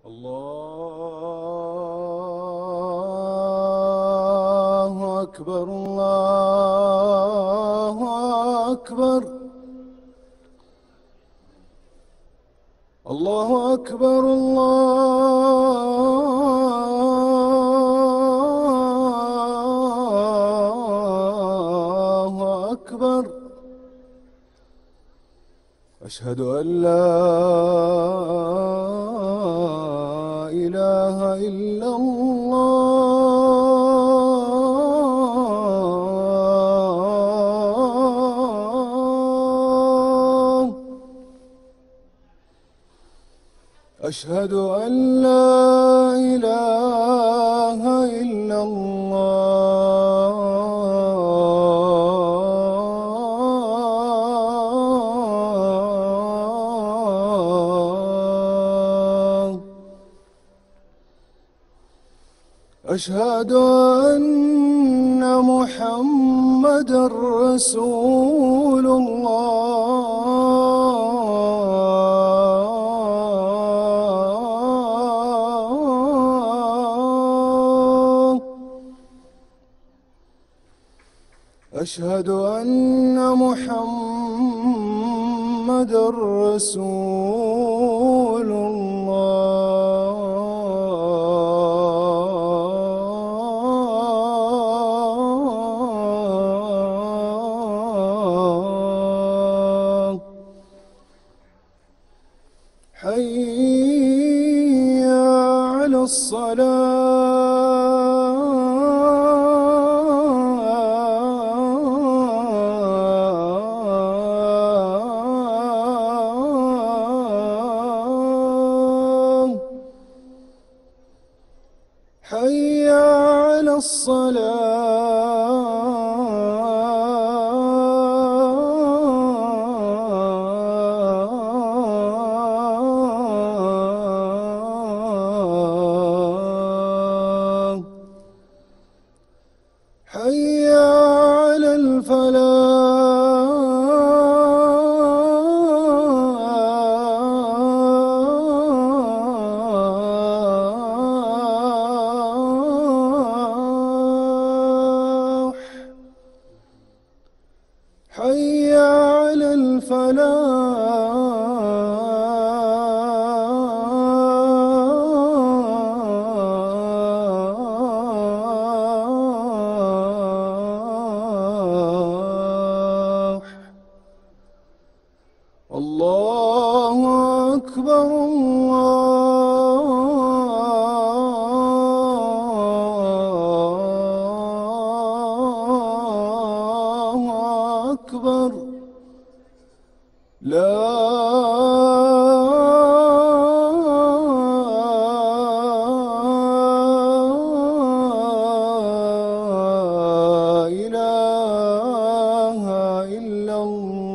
الله أكبر الله أكبر الله أكبر الله أكبر. أشهد أن لا إله إلا الله. أشهد أن لا إله إلا الله. أشهد أن محمدًا رسول الله. أشهد أن محمدًا رسول الله. حي على الصلاة. حي على الصلاة. حي على الفلاح. حي على الفلاح. الله أكبر الله أكبر. لا إله إلا الله.